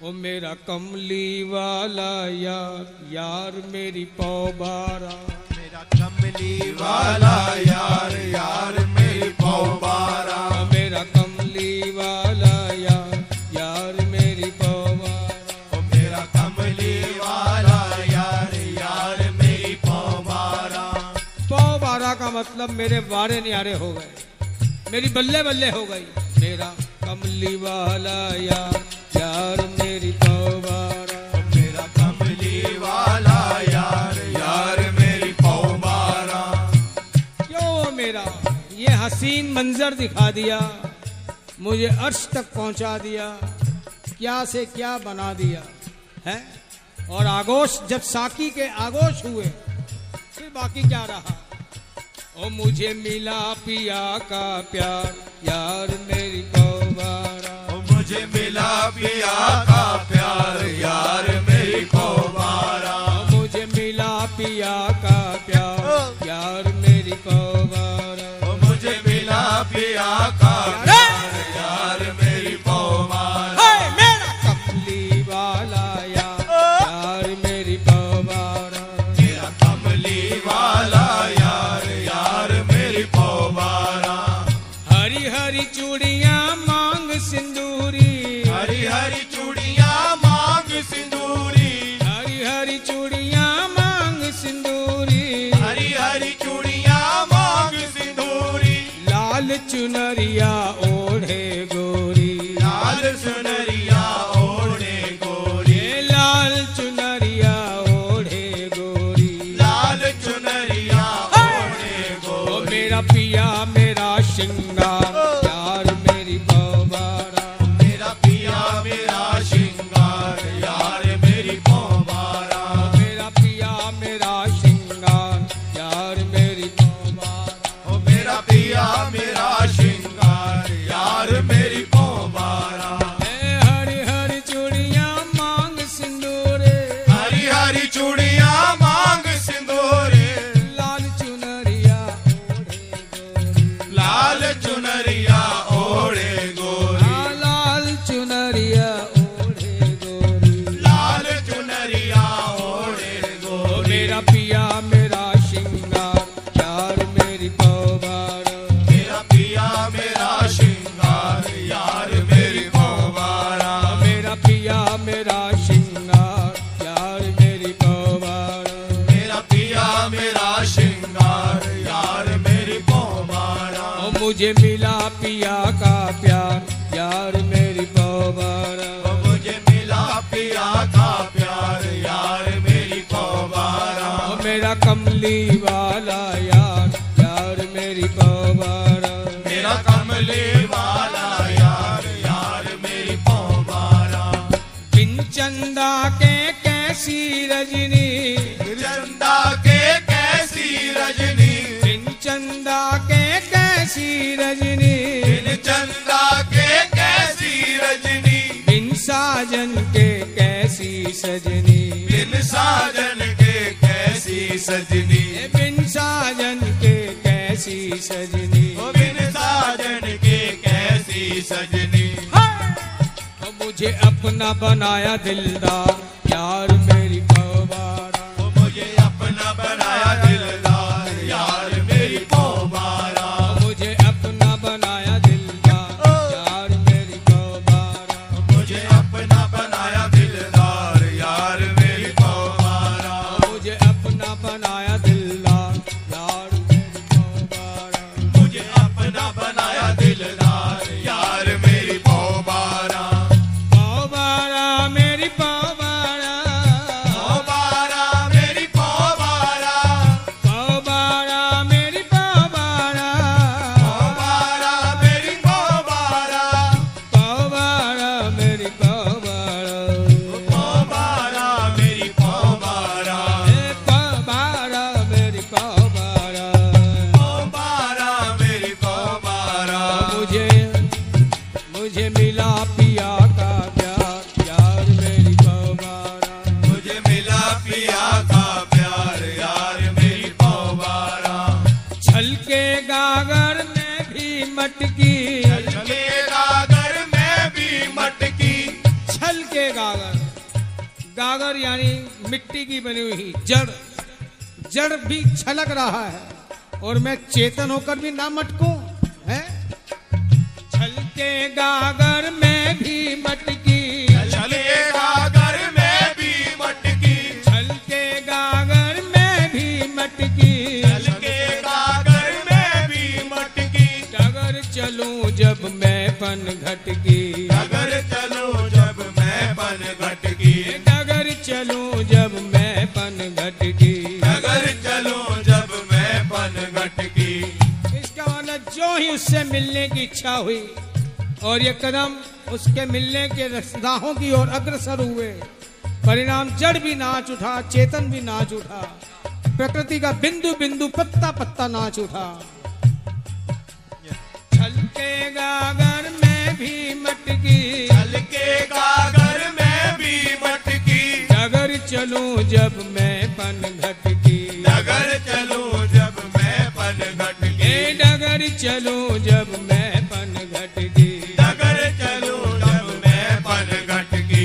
ओ मेरा कमली वाला यार, यार मेरी पौबारा। मेरा कमली वाला यार, यार मेरी पौबारा। ओ मेरा कमली वाला यार, यार मेरी पौबारा। ओ मेरा कमली वाला यार, यार मेरी पौबारा। पौबारा का मतलब मेरे वारे न्यारे हो गए, मेरी बल्ले बल्ले हो गई। मेरा कमली वाला यार, यार मेरी पौबारा। मेरा कमली वाला यार, यार मेरी पौबारा। क्यों मेरा ये हसीन मंजर दिखा दिया, मुझे अर्श तक पहुंचा दिया, क्या से क्या बना दिया है। और आगोश जब साकी के आगोश हुए फिर बाकी क्या रहा। ओ मुझे मिला पिया का प्यार, यार मेरी पौबारा। ओ मुझे मिला पिया का प्यार, यार मेरी पौबारा। ओ मुझे मिला पिया का प्यार, यार मेरी पौबारा। ओ मुझे मिला पिया का प्यार, यार मेरी पौबारा। मेरा कमली वाला यार, यार मेरी पौबारा। मेरा कमली वाला यार, यार मेरी पौबारा। हरी हरी चूड़ियां मांग सिंदूरी, हरी हरी चूड़ियां मांग सिंदूरी। हरी हरी चूड़ियां मांग सिंदूरी। हरी हरी चूड़ियां मांग सिंदूरी। लाल चुनरिया ओढ़े गोरी, लाल सुनरिया ओढ़े गोरी। लाल चुनरिया ओढ़े गोरी। लाल चुनरिया ओढ़े ओ गोरी। मेरा पिया मेरा श्रृंगार, यार मेरी पौबारा। मेरा पिया मेरा श्रृंगार, यार मेरी पौबारा। मेरा पिया मेरा श्रृंगार, यार मेरी पौबारा। ओ मेरा पिया मेरा श्रृंगार, यार मेरी पौबारा। हरी हरी चूड़ियां मांग सिंदूरे, हरी हरी चूड़ियां मांग सिंदूरे। लाल चुनरिया ओढ़े गोरी। लाल चुनरिया ओढ़े गोरी। लाल चुनरिया ओढ़े गोरी। लाल चुनरिया ओढ़े ओ गोरी। मेरा पिया मेरा श्रृंगार, यार मेरी पौबारा। मेरा पिया मेरा श्रृंगार, यार मेरी पौबारा। मेरा पिया मेरा श्रृंगार, यार मेरी पौबारा। मेरा पिया मेरा श्रृंगार, यार मेरी पौबारा। ओ मुझे मिला पिया का प्यार, यार मेरी पौबारा। ओ मुझे मिला पिया का प्यार, यार मेरी पौबारा। ओ मेरा कमली वाला यार, यार मेरी पौबारा। मेरा कमली वाला यार, यार मेरी पौबारा। बिन चंदा के कैसी रजनी, चंदा के कैसी रजनी। बिन चंदा के कैसी रजनी। बिन चंदा के कैसी रजनी। बिन साजन के कैसी सजनी। बिन साजन के कैसी सजनी। बिन साजन के कैसी सजनी। ओ बिन साजन के कैसी सजनी। तो मुझे अपना बनाया दिलदार, यार मेरी पौबारा। ओ मुझे अपना बनाया दिलदार, यार मेरी पौबारा। मुझे अपना बनाया दिलदार, यार मेरी पौबारा। मुझे अपना बनाया दिलदार, यार मेरी पौबारा। मुझे अपना बनाया दिलदार, यार मेरी पौबारा। मुझे अपना बनाया दिलदार, यार मेरी पौबारा। पौबारा मेरी पौबारा। गागर। गागर यानी मिट्टी की बनी हुई जड़, जड़ भी छलक रहा है और मैं चेतन होकर भी ना मटकूं है। छलके गागर में भी मटकी, छलके गागर में भी मटकी, छलके गागर में भी मटकी, छलके गागर में भी मटकी। डगर चलूं जब मैं पन घटकी, डगर चलूं जब मैं पन घटकी, डगर चलूं जब मैं पन घटकी। डगर चलूं जब मैं पन घटकी। इसका मतलब जो ही उससे मिलने की इच्छा हुई और ये कदम उसके मिलने के राहों की ओर अग्रसर हुए, परिणाम जड़ भी नाच उठा, चेतन भी नाच उठा, प्रकृति का बिंदु बिंदु पत्ता पत्ता नाच उठा। छलके गागर में भी मटकी, छलके गागर में भी मटकी, डगर चलूं जब मैं पन घटकी, डगर चलूं जब मैं पन घटकी, डगर चलूं जब मैं पन घटकी। डगर चलूं जब मैं पन घटकी।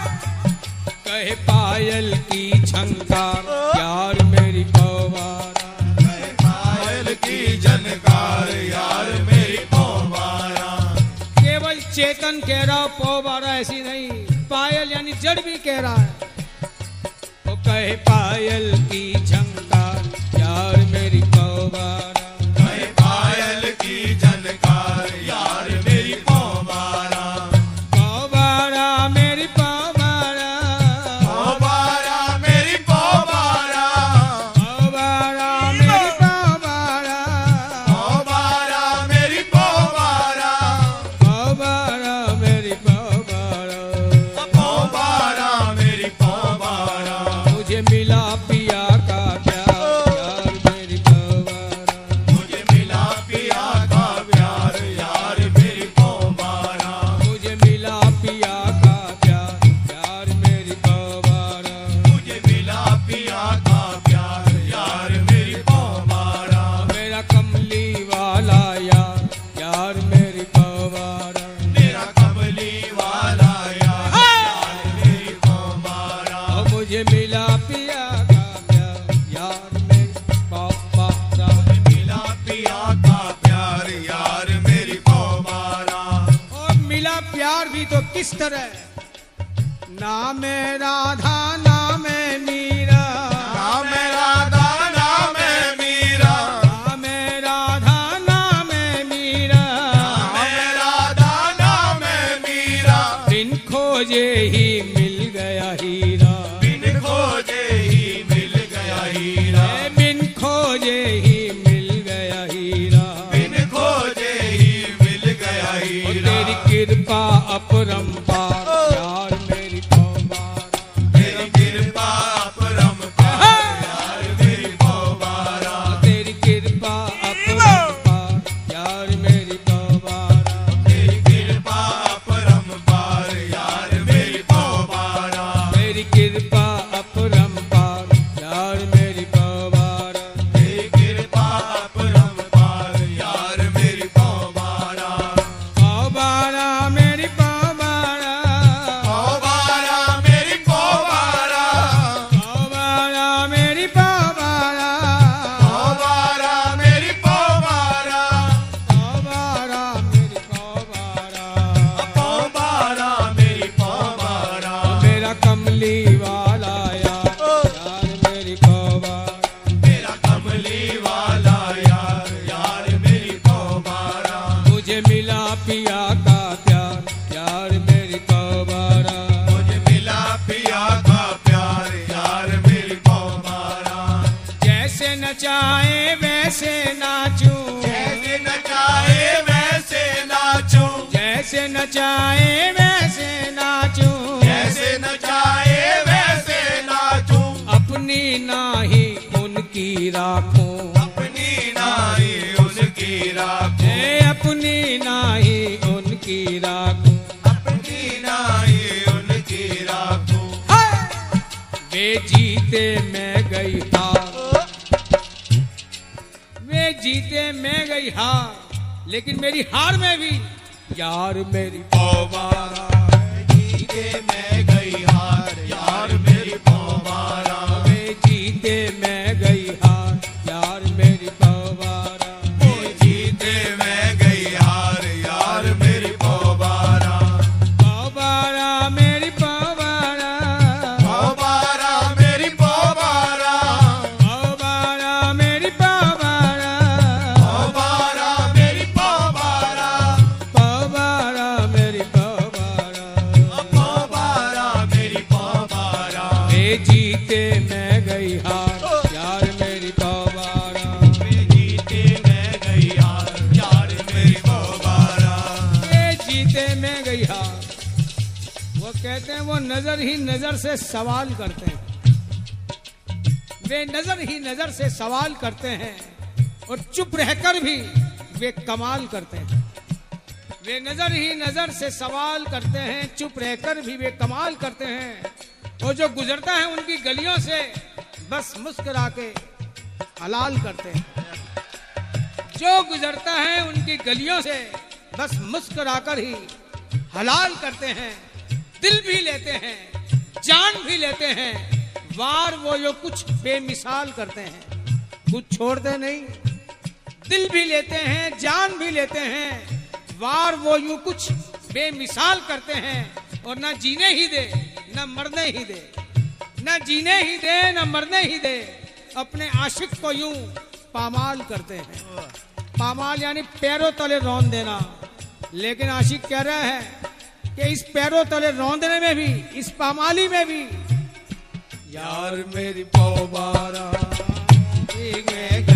कहे पायल की झंकार यार मेरी पवारा, पायल की झनकार यार मेरी पवारा। केवल चेतन कह रहा पवारा ऐसी नहीं, पायल यानी जड़ भी कह रहा है। तो कहे पायल की झंकार यार मेरी पवारा, कहे पायल की झनकार यार मेरी पवारा। पवारा मेरी पवारा, पवारा मेरी पवारा, पवारा मेरी पवारा, पवारा मेरी पवारा, पवारा मेरी पवारा। पवारा मेरी पवारा। मुझे मिला पिया का प्यार यार मेरी पवारा, मुझे मिला पिया का प्यार यार मेरी पवारा। मुझे मिला पिया का प्यार यार मेरी पवारा। मुझे मिला पिया का प्यार यार मेरी पवारा। मेरा कमली वाला यार मेरी पवारा, मेरा कमली वाला यार मेरी पवारा। और मुझे मिला पिया का प्यार यार मेरी पवारा। मिला पिया का प्यार यार मेरी पवारा। और मिला प्यार भी तो किस तरह, नाम है राधा नाम है मीरा, नाम है राधा नाम है मीरा, नाम है राधा नाम है मीरा, नाम है राधा नाम है मीरा। बिन खोजे ही मिल गया हीरा, बिन खोजे ही मिल गया हीरा, बिन खोजे ही मिल गया हीरा। बिन खोजे ही मिल गया और हीरा। तेरी कृपा अपरंपार यार मेरी पवारा, तेरी कृपा अपरंपार यार मेरी पवारा। तेरी कृपा अपरंपार यार मेरी पवारा। तेरी कृपा अपरंपार यार मेरी पवारा। तेरी कृपा अपरंपार यार मेरी पवारा। तेरी कृपा अपरंपार यार मेरी पवारा। पवारा मेरी पवारा, पवारा मेरी पवारा, पवारा मेरी पवारा, पवारा मेरी पवारा, पवारा मेरी पवारा। पवारा मेरी पवारा। मेरा कमली वाला यार मेरी पवारा, मेरा कमली वाला यार मेरी पवारा। मुझे मिला पिया का प्यार यार मेरी पवारा। मुझे मिला पिया का प्यार यार मेरी पवारा। जैसे नचाए वैसे नाचूं, जैसे नचाए वैसे नाचूं, जैसे नचाए वैसे नाचूं, जैसे नचाए वैसे नाचूं। अपनी नाही उनकी राखूं, अपनी नाई उसकी राखूं, अपनी नाही उनकी राखूं। अपनी नाई उनकी राखूं। वे जीते मैं गई हार, वे जीते मैं गई हार, लेकिन मेरी हार में भी यार मेरी पवारा जीते मैं गई जीते मैं गई हार यार मेरी पौबारा, वे जीते मैं गई हार यार मेरी पौबारा, ये जीते मैं गई हार। वो कहते हैं वो नजर ही नजर से सवाल करते हैं, वे नजर ही नजर से सवाल करते हैं और चुप रहकर भी वे कमाल करते हैं। वे नजर ही नजर से सवाल करते हैं, चुप रहकर भी वे कमाल करते हैं। और जो गुजरता है उनकी गलियों से बस मुस्कुरा के हलाल करते हैं। जो गुजरता है उनकी गलियों से बस मुस्कुराकर ही हलाल करते हैं। दिल भी लेते हैं, जान भी लेते हैं, वार वो जो कुछ बेमिसाल करते हैं, कुछ छोड़ते नहीं। दिल भी लेते हैं, जान भी लेते हैं, वार वो यूं कुछ बेमिसाल करते हैं। और ना जीने ही दे ना मरने ही दे, ना जीने ही दे ना मरने ही दे, अपने आशिक को यूं पामाल करते हैं। पामाल यानी पैरों तले रौंद देना। लेकिन आशिक कह रहा है कि इस पैरों तले रौंदने में भी, इस पामाली में भी यार मेरी पौबारा, ठीक है